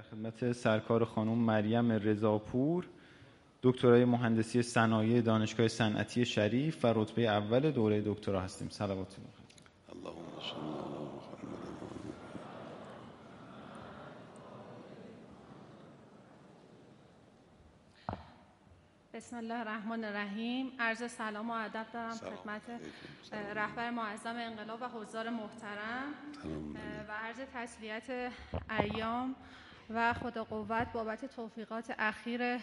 در خدمت سرکار خانم مریم رضاپور، دکترای مهندسی صنایع دانشگاه صنعتی شریف و رتبه اول دوره دکترا هستیم. صلوات الله. بسم الله الرحمن الرحیم. عرض سلام و ادب دارم خدمت رهبر معظم انقلاب و حضار محترم و عرض تسلیت ایام و خدا قوت بابت توفیقات اخیر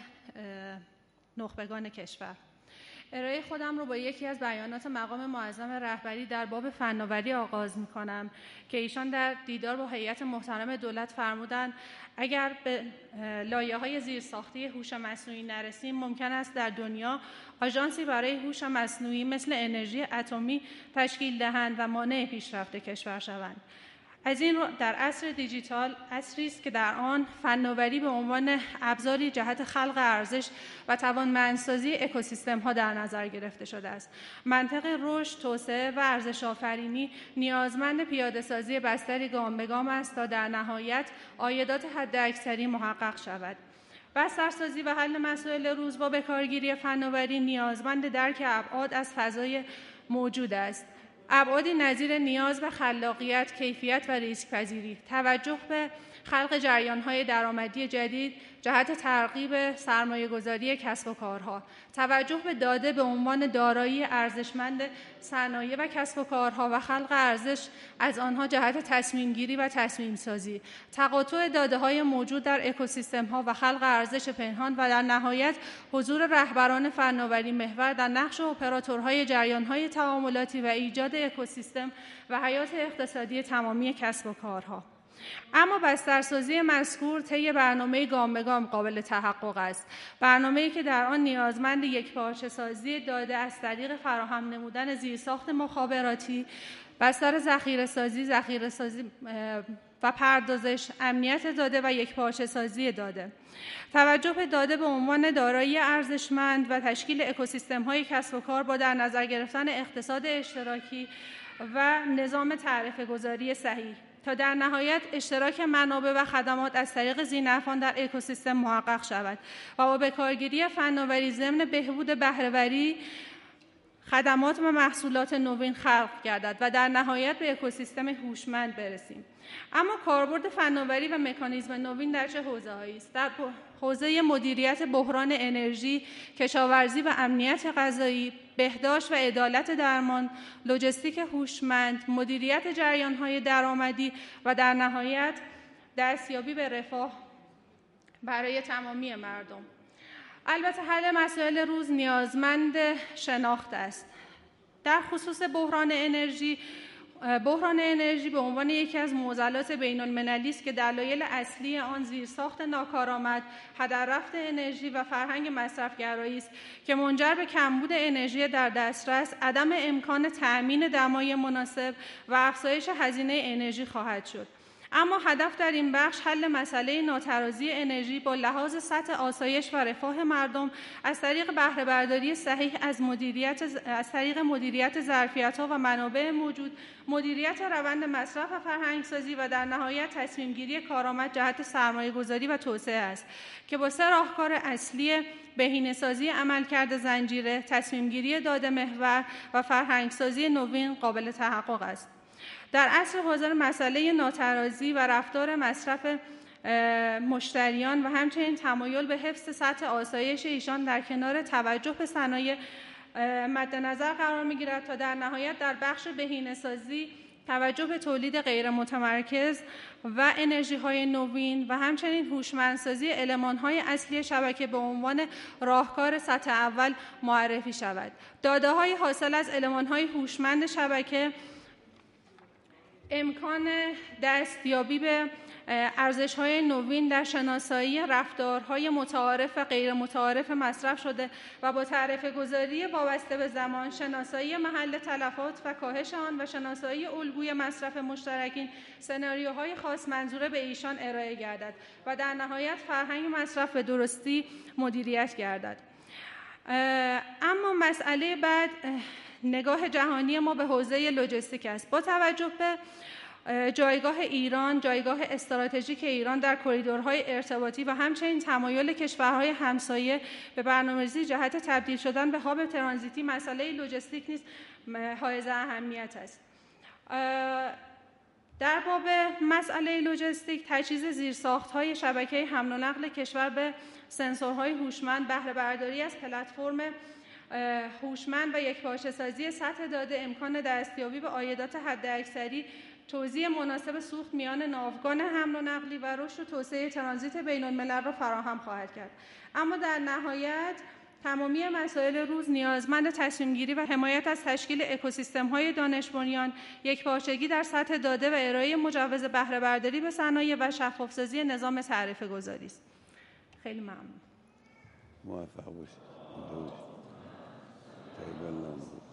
نخبگان کشور. ارائه خودم رو با یکی از بیانات مقام معظم رهبری در باب فناوری آغاز می‌کنم که ایشان در دیدار با هیئت محترم دولت فرمودند اگر به لایه‌های زیرساختی هوش مصنوعی نرسیم ممکن است در دنیا آژانسی برای هوش مصنوعی مثل انرژی اتمی تشکیل دهند و مانع پیشرفت کشور شوند. از این رو در عصر دیجیتال، عصری است که در آن فناوری به عنوان ابزاری جهت خلق ارزش و توانمندسازی اکوسیستم‌ها در نظر گرفته شده است. منطق رشد، توسعه و ارزش آفرینی نیازمند پیاده‌سازی بستری گام به گام است تا در نهایت عایدات حداکثری محقق شود. بسترسازی و حل مسائل روز با به کارگیری فناوری نیازمند درک ابعاد از فضای موجود است. ابعادی نظیر نیاز به خلاقیت، کیفیت و ریسک‌پذیری، توجه به خلق جریان‌های درآمدی جدید جهت ترغیب سرمایه‌گذاری کسب و کارها، توجه به داده به عنوان دارایی ارزشمند صنایع و کسب و کارها و خلق ارزش از آنها جهت تصمیم‌گیری و تصمیم‌سازی، تقاطع داده‌های موجود در اکوسیستم‌ها و خلق ارزش پنهان و در نهایت حضور رهبران فناوری محور در نقش اپراتورهای جریان‌های تعاملاتی و ایجاد اکوسیستم و حیات اقتصادی تمامی کسب و کارها. اما بسترسازی مذکور طی برنامه گام به گام قابل تحقق است. برنامه‌ای که در آن نیازمند یکپارچه‌سازی داده از طریق فراهم نمودن زیرساخت مخابراتی، بستر ذخیره‌سازی و پردازش، امنیت داده و یکپارچه‌سازی داده، توجه به داده به عنوان دارایی ارزشمند و تشکیل اکوسیستم‌های کسب و کار با در نظر گرفتن اقتصاد اشتراکی و نظام تعرفه‌گذاری صحیح تا در نهایت اشتراک منابع و خدمات از طریق ذی‌نفعان در اکوسیستم محقق شود و با بکارگیری فناوری ضمن بهبود بهره‌وری خدمات و محصولات نوین خلق گردد و در نهایت به اکوسیستم هوشمند برسیم. اما کاربرد فناوری و مکانیزم نوین در چه حوزه‌هایی است؟ در حوزه مدیریت بحران انرژی، کشاورزی و امنیت غذایی، بهداشت و عدالت درمان، لوجستیک هوشمند، مدیریت جریان‌های درآمدی و در نهایت دستیابی به رفاه برای تمامی مردم. البته حل مسائل روز نیازمند شناخت است. در خصوص بحران انرژی به عنوان یکی از معضلات بین‌المللی است که دلایل اصلی آن زیرساخت ناکارآمد، هدر رفت انرژی و فرهنگ مصرف‌گرایی است که منجر به کمبود انرژی در دسترس، عدم امکان تأمین دمای مناسب و افزایش هزینه انرژی خواهد شد. اما هدف در این بخش حل مسئله ناترازی انرژی با لحاظ سطح آسایش و رفاه مردم از طریق بهره برداری صحیح از طریق مدیریت ظرفیت‌ها و منابع موجود، مدیریت روند مصرف و فرهنگ‌سازی و در نهایت تصمیم‌گیری کارآمد جهت سرمایه‌گذاری و توسعه است که با 3 راهکار اصلی بهینه‌سازی عملکرد زنجیره، تصمیم‌گیری داده محور و فرهنگ‌سازی نوین قابل تحقق است. در عصر حاضر مسئله ناترازی و رفتار مصرف مشتریان و همچنین تمایل به حفظ سطح آسایش ایشان در کنار توجه به صنایع مد نظر قرار می‌گیرد تا در نهایت در بخش بهینه‌سازی توجه به تولید غیر متمرکز و انرژی‌های نوین و همچنین هوشمندسازی المان‌های اصلی شبکه به عنوان راهکار سطح اول معرفی شود. داده‌های حاصل از المان‌های هوشمند شبکه امکان دستیابی به ارزش‌های نوین در شناسایی رفتارهای متعارف و غیر متعارف مصرف شده و با تعرفه‌گذاری وابسته به زمان، شناسایی محل تلفات و کاهش آن و شناسایی الگوی مصرف مشترکین، سناریوهای خاص منظوره به ایشان ارائه گردد و در نهایت فرهنگ مصرف به درستی مدیریت گردد. اما مسئله بعد نگاه جهانی ما به حوزه لوجستیک است. با توجه به جایگاه ایران، جایگاه استراتژیک ایران در کریدورهای ارتباطی و همچنین تمایل کشورهای همسایه به برنامه‌ریزی جهت تبدیل شدن به هاب ترانزیتی مسئله لوجستیک نیز حائز اهمیت است. در باب مسئله لوجستیک، تجهیز زیرساخت‌های شبکه حمل و نقل کشور به سنسورهای هوشمند، بهره برداری از پلتفرم هوشمند و یکپارچه‌سازی سطح داده، امکان دستیابی به عایدات حداکثری، توزیع مناسب سوخت میان ناوگان حمل و نقلی و رشد و توسعه ترانزیت بین‌الملل را فراهم خواهد کرد. اما در نهایت تمامی مسائل روز نیازمند تصمیم‌گیری و حمایت از تشکیل اکوسیستم‌های دانش بنیان، یکپارچگی در سطح داده و ارائه مجوز بهره برداری به صنایع و شفاف‌سازی نظام تعرفه‌گذاری است. خیلی ممنون. موفق باشید.